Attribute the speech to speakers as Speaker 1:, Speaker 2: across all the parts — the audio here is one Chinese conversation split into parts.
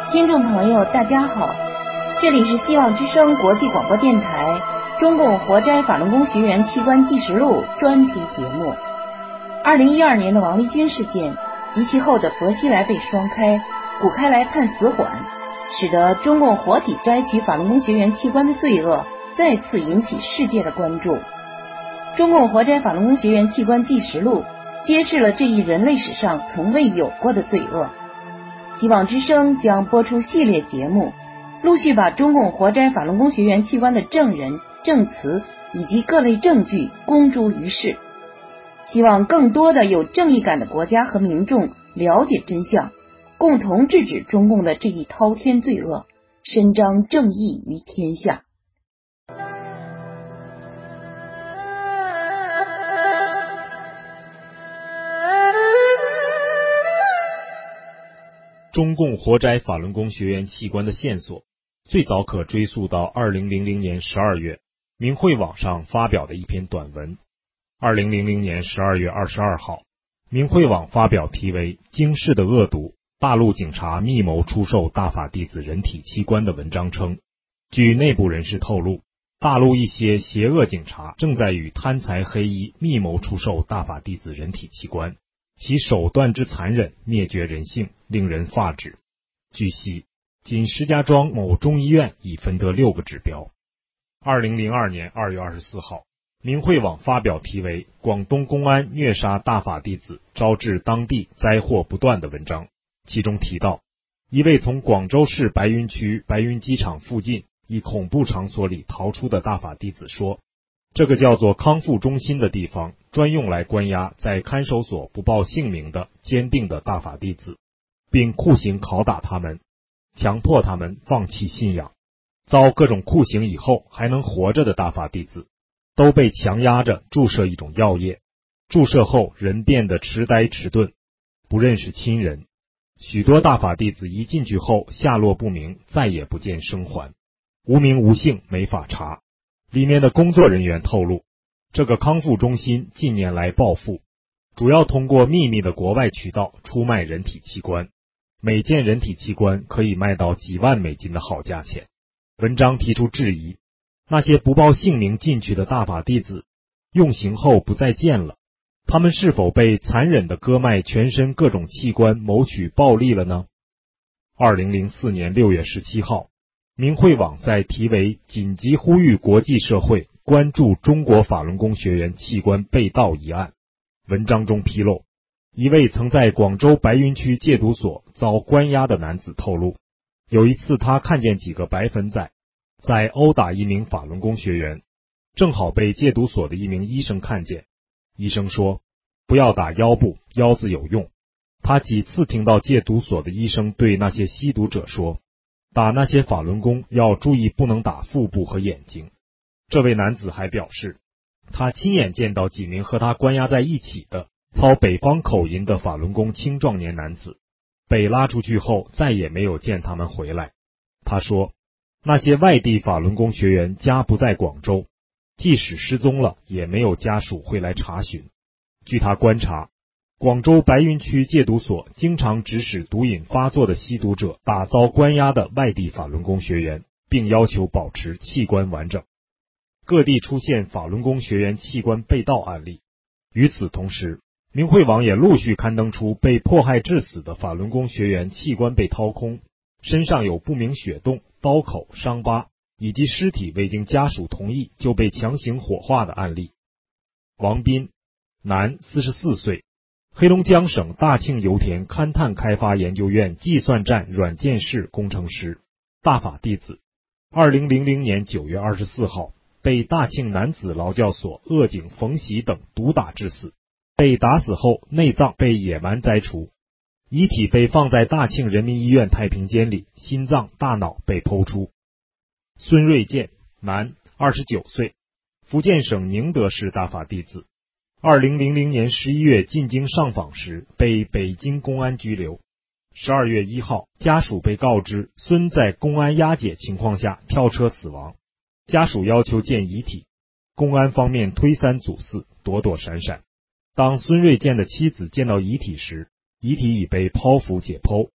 Speaker 1: 听众朋友大家好，这里是希望之声国际广播电台中共活摘法轮功学员器官纪实录专题节目。2012年的王立军事件及其后的薄熙来被双开、古开来判死缓，使得中共活体摘取法轮功学员器官的罪恶再次引起世界的关注。中共活摘法轮功学员器官纪实录揭示了这一人类史上从未有过的罪恶。希望之声将播出系列节目，陆续把中共活摘法轮功学员器官的证人、证词以及各类证据公诸于世，希望更多的有正义感的国家和民众了解真相，共同制止中共的这一滔天罪恶，伸张正义于天下。
Speaker 2: 中共活摘法轮功学员器官的线索，最早可追溯到2000年12月，明慧网上发表的一篇短文。2000年12月22号，明慧网发表题为《惊世的恶毒：大陆警察密谋出售大法弟子人体器官》的文章称，据内部人士透露，大陆一些邪恶警察正在与贪财黑衣密谋出售大法弟子人体器官，其手段之残忍，灭绝人性，令人发指。据悉，仅石家庄某中医院已分得6个指标。2002年2月24号，明慧网发表题为《广东公安虐杀大法弟子，招致当地灾祸不断》的文章，其中提到，一位从广州市白云区白云机场附近一恐怖场所里逃出的大法弟子说，这个叫做康复中心的地方专用来关押在看守所不报姓名的坚定的大法弟子，并酷刑拷打他们，强迫他们放弃信仰。遭各种酷刑以后还能活着的大法弟子，都被强压着注射一种药液，注射后人变得痴呆迟钝，不认识亲人。许多大法弟子一进去后下落不明，再也不见生还，无名无姓，没法查。里面的工作人员透露，这个康复中心近年来暴富，主要通过秘密的国外渠道出卖人体器官，每件人体器官可以卖到几万美金的好价钱。文章提出质疑，那些不报姓名进去的大法弟子，用刑后不再见了，他们是否被残忍地割卖全身各种器官谋取暴利了呢？2004年6月17号，明慧网在题为紧急呼吁国际社会关注中国法轮功学员器官被盗一案文章中披露，一位曾在广州白云区戒毒所遭关押的男子透露，有一次他看见几个白粉仔在殴打一名法轮功学员，正好被戒毒所的一名医生看见。医生说，不要打腰部，腰子有用。他几次听到戒毒所的医生对那些吸毒者说，打那些法轮功要注意不能打腹部和眼睛。这位男子还表示，他亲眼见到几名和他关押在一起的操北方口音的法轮功青壮年男子，被拉出去后再也没有见他们回来。他说，那些外地法轮功学员家不在广州，即使失踪了也没有家属会来查询。据他观察，广州白云区戒毒所经常指使毒瘾发作的吸毒者打遭关押的外地法轮功学员，并要求保持器官完整。各地出现法轮功学员器官被盗案例。与此同时，明慧网也陆续刊登出被迫害致死的法轮功学员器官被掏空，身上有不明血洞、刀口、伤疤，以及尸体未经家属同意就被强行火化的案例。王斌，男，44岁，黑龙江省大庆油田勘探开发研究院计算站软件室工程师，大法弟子。2000年9月24号，被大庆男子劳教所恶警冯喜等毒打致死，被打死后内脏被野蛮摘除，遗体被放在大庆人民医院太平间里，心脏、大脑被剖出。孙瑞健，男，29岁，福建省宁德市大法弟子。2000年11月进京上访时被北京公安拘留。12月1号，家属被告知孙在公安押解情况下跳车死亡，家属要求见遗体，公安方面推三阻四，躲躲闪闪。当孙瑞健的妻子见到遗体时，遗体已被剖腹解剖，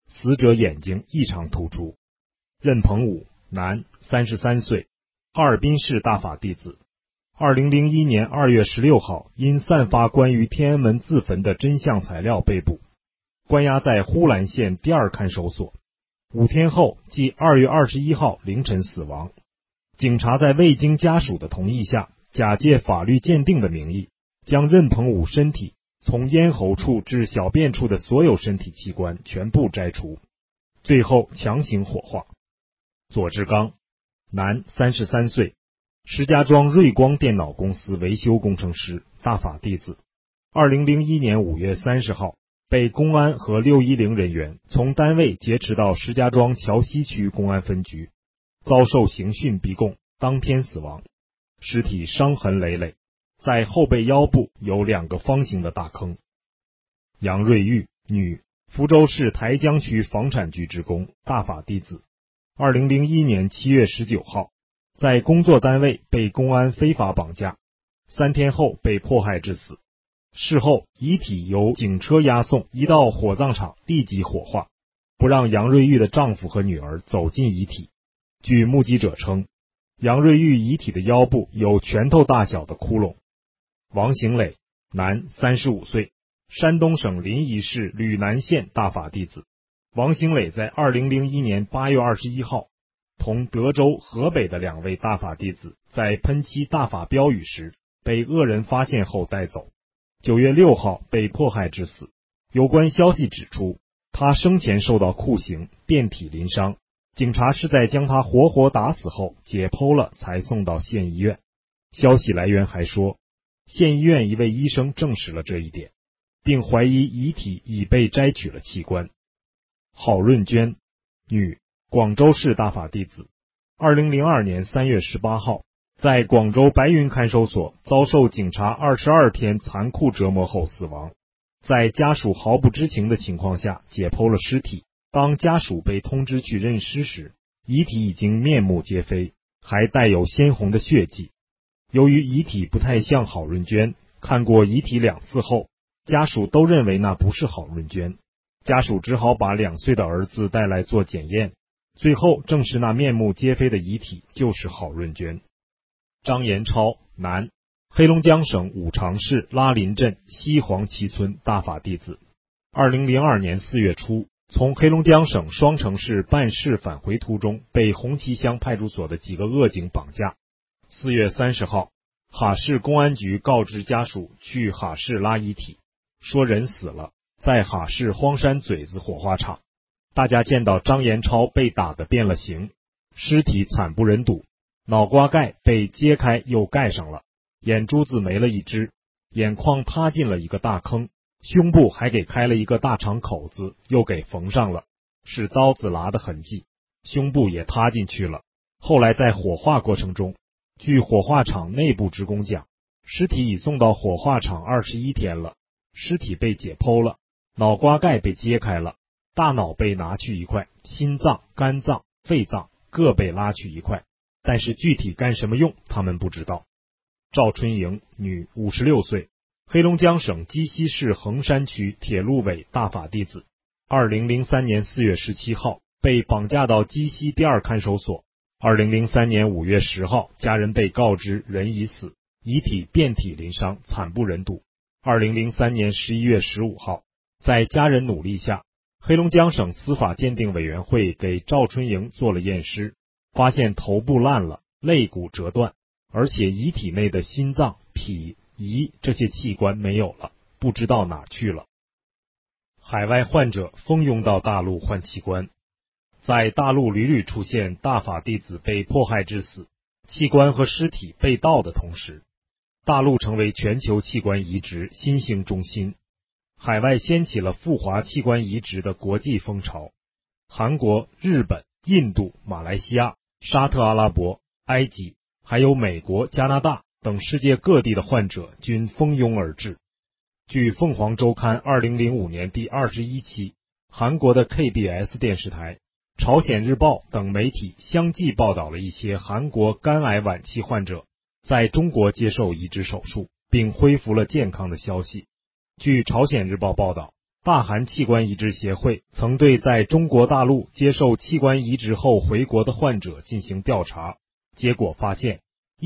Speaker 2: 死者眼睛异常突出。任鹏武，男，33岁，哈尔滨市大法弟子。2001年2月16号因散发关于天安门自焚的真相材料被捕，关押在呼兰县第二看守所。5天后，即2月21号凌晨死亡。警察在未经家属的同意下，假借法律鉴定的名义，将任鹏武身体从咽喉处至小便处的所有身体器官全部摘除，最后强行火化。左志刚，男，33岁，石家庄瑞光电脑公司维修工程师，大法弟子。2001年5月30号，被公安和610人员从单位劫持到石家庄桥西区公安分局，遭受刑讯逼供，当天死亡。尸体伤痕累累，在后背腰部有2个方形的大坑。杨瑞玉，女，福州市台江区房产局职工，大法弟子。2001年7月19号，在工作单位被公安非法绑架，3天后被迫害致死。事后，遗体由警车押送，移到火葬场立即火化，不让杨瑞玉的丈夫和女儿走进遗体。据目击者称，杨瑞玉遗体的腰部有拳头大小的窟窿。王行磊，男，35岁，山东省临沂市吕南县大法弟子。王行磊在2001年8月21号，同德州、河北的2位大法弟子在喷漆大法标语时，被恶人发现后带走。9月6号被迫害致死。有关消息指出，他生前受到酷刑，遍体鳞伤，警察是在将他活活打死后解剖了才送到县医院。消息来源还说，县医院一位医生证实了这一点，并怀疑遗体已被摘取了器官。郝润娟，女，广州市大法弟子。2002年3月18号，在广州白云看守所遭受警察22天残酷折磨后死亡。在家属毫不知情的情况下解剖了尸体，当家属被通知去认尸时，遗体已经面目皆非，还带有鲜红的血迹。由于遗体不太像郝润娟，看过遗体2次后，家属都认为那不是郝润娟，家属只好把2岁的儿子带来做检验，最后证实那面目皆非的遗体就是郝润娟。张延超，男，黑龙江省五常市拉林镇西黄旗村大法弟子。2002年4月初，从黑龙江省双城市办事返回途中，被红旗乡派出所的几个恶警绑架。4月30号，哈市公安局告知家属去哈市拉遗体，说人死了，在哈市荒山嘴子火化场。大家见到张延超被打得变了形，尸体惨不忍睹，脑瓜盖被揭开又盖上了，眼珠子没了一只，眼眶塌进了一个大坑，胸部还给开了一个大肠口子，又给缝上了，是刀子剌的痕迹，胸部也塌进去了。后来在火化过程中，据火化场内部职工讲，尸体已送到火化场21天了，尸体被解剖了，脑瓜盖被揭开了，大脑被拿去一块，心脏、肝脏、肺脏各被拉去一块，但是具体干什么用他们不知道。赵春莹，女，56岁，黑龙江省鸡西市横山区铁路委大法弟子。2003年4月17号被绑架到鸡西第二看守所。2003年5月10号，家人被告知人已死，遗体遍体鳞伤，惨不忍睹。2003年11月15号，在家人努力下，黑龙江省司法鉴定委员会给赵春莹做了验尸，发现头部烂了，肋骨折断，而且遗体内的心脏、脾、胰这些器官没有了，不知道哪去了。海外患者蜂拥到大陆换器官。在大陆屡屡出现大法弟子被迫害致死，器官和尸体被盗的同时，大陆成为全球器官移植新兴中心，海外掀起了赴华器官移植的国际风潮。韩国、日本、印度、马来西亚、沙特阿拉伯、埃及，还有美国、加拿大等世界各地的患者均蜂拥而至。据凤凰周刊2005年第21期，韩国的 KBS 电视台、朝鲜日报等媒体相继报道了一些韩国肝癌晚期患者在中国接受移植手术并恢复了健康的消息。据朝鲜日报报道， 大韩器官移植协会曾对在中国大陆接受器官移植后回国的患者进行调查，结果发现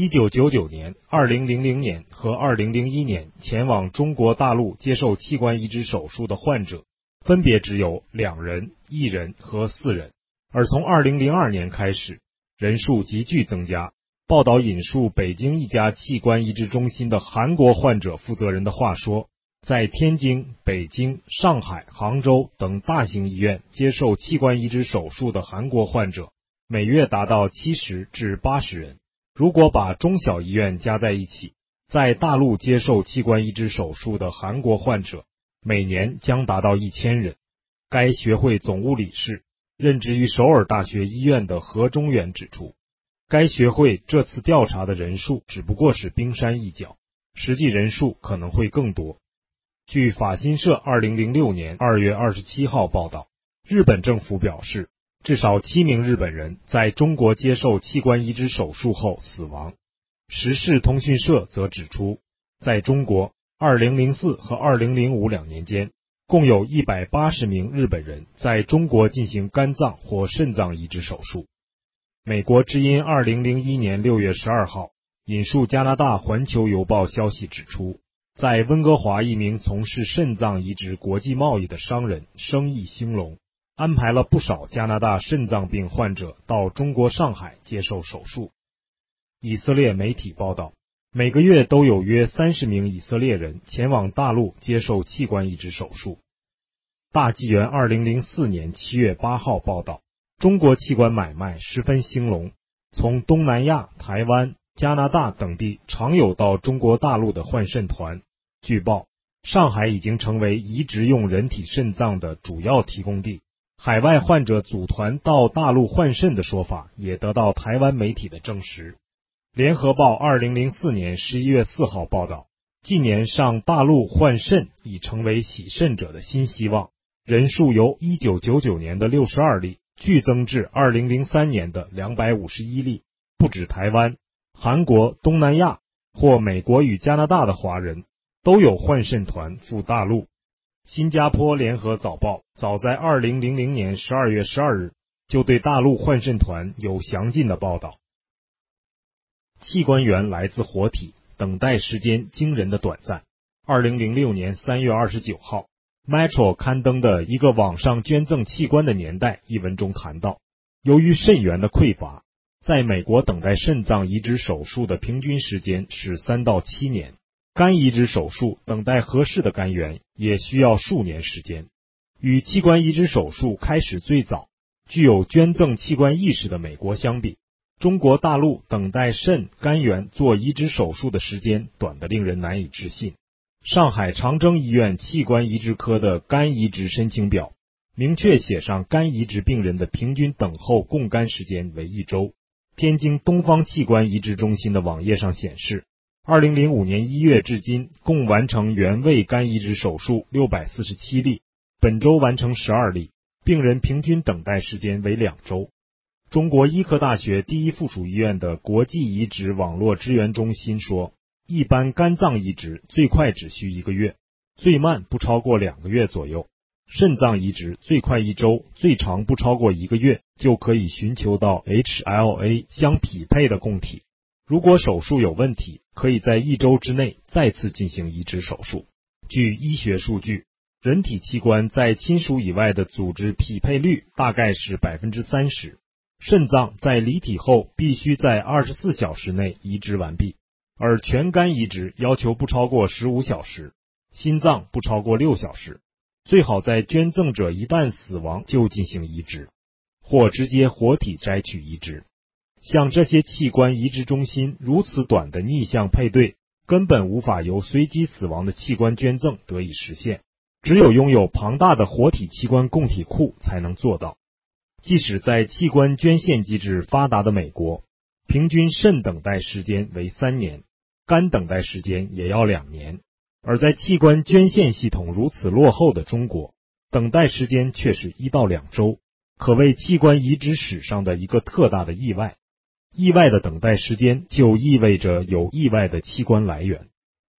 Speaker 2: 1999年、2000年和2001年前往中国大陆接受器官移植手术的患者分别只有2人、1人和4人，而从2002年开始，人数急剧增加。报道引述北京一家器官移植中心的韩国患者负责人的话说，在天津、北京、上海、杭州等大型医院接受器官移植手术的韩国患者每月达到70至80人。如果把中小医院加在一起，在大陆接受器官移植手术的韩国患者每年将达到1000人。该学会总务理事、任职于首尔大学医院的何中元指出，该学会这次调查的人数只不过是冰山一角，实际人数可能会更多。据法新社2006年2月27号报道，日本政府表示，至少7名日本人在中国接受器官移植手术后死亡。时事通讯社则指出，在中国2004和2005两年间，共有180名日本人在中国进行肝脏或肾脏移植手术。美国之音2001年6月12号引述加拿大环球邮报消息指出，在温哥华一名从事肾脏移植国际贸易的商人生意兴隆，安排了不少加拿大肾脏病患者到中国上海接受手术。以色列媒体报道，每个月都有约30名以色列人前往大陆接受器官移植手术。大纪元2004年7月8号报道，中国器官买卖十分兴隆，从东南亚、台湾、加拿大等地常有到中国大陆的换肾团。据报，上海已经成为移植用人体肾脏的主要提供地，海外患者组团到大陆换肾的说法也得到台湾媒体的证实。联合报2004年11月4号报道，近年上大陆换肾已成为洗肾者的新希望，人数由1999年的62例剧增至2003年的251例。不止台湾、韩国、东南亚或美国与加拿大的华人都有换肾团赴大陆。新加坡联合早报早在2000年12月12日就对大陆换肾团有详尽的报道。器官源来自活体，等待时间惊人的短暂。2006年3月29号 Metro 刊登的一个网上捐赠器官的年代一文中谈到，由于肾源的匮乏，在美国等待肾脏移植手术的平均时间是3到7年，肝移植手术等待合适的肝源也需要数年时间。与器官移植手术开始最早、具有捐赠器官意识的美国相比，中国大陆等待肾、肝源做移植手术的时间短得令人难以置信。上海长征医院器官移植科的肝移植申请表明确写上肝移植病人的平均等候供肝时间为1周。天津东方器官移植中心的网页上显示，2005年1月至今共完成原位肝移植手术647例，本周完成12例，病人平均等待时间为2周。中国医科大学第一附属医院的国际移植网络支援中心说，一般肝脏移植最快只需1个月，最慢不超过2个月左右。肾脏移植最快1周，最长不超过1个月就可以寻求到 HLA 相匹配的供体。如果手术有问题，可以在1周之内再次进行移植手术。据医学数据，人体器官在亲属以外的组织匹配率大概是 30%。肾脏在离体后必须在24小时内移植完毕，而全肝移植要求不超过15小时，心脏不超过6小时，最好在捐赠者一旦死亡就进行移植，或直接活体摘取移植。像这些器官移植中心如此短的逆向配对，根本无法由随机死亡的器官捐赠得以实现，只有拥有庞大的活体器官供体库才能做到。即使在器官捐献机制发达的美国，平均肾等待时间为3年，肝等待时间也要2年，而在器官捐献系统如此落后的中国，等待时间却是1到2周，可谓器官移植史上的一个特大的意外。意外的等待时间就意味着有意外的器官来源。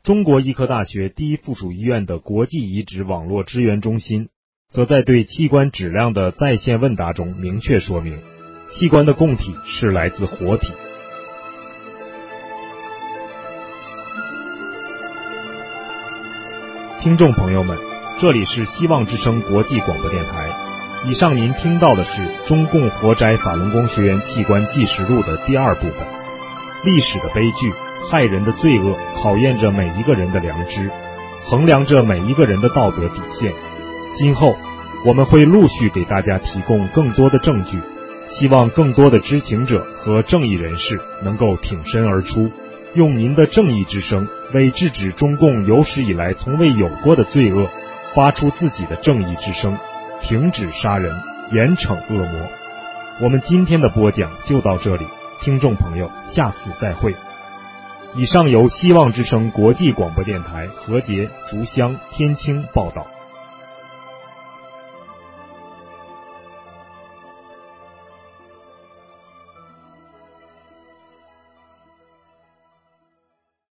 Speaker 2: 中国医科大学第一附属医院的国际移植网络支援中心，则在对器官质量的在线问答中明确说明，器官的供体是来自活体。听众朋友们，这里是希望之声国际广播电台。以上您听到的是中共活摘法轮功学员器官纪实录的第2部分。历史的悲剧，害人的罪恶，考验着每一个人的良知，衡量着每一个人的道德底线。今后我们会陆续给大家提供更多的证据，希望更多的知情者和正义人士能够挺身而出，用您的正义之声，为制止中共有史以来从未有过的罪恶，发出自己的正义之声，停止杀人，严惩恶魔。我们今天的播讲就到这里，听众朋友，下次再会。以上由希望之声国际广播电台何洁、竹乡、天青报道。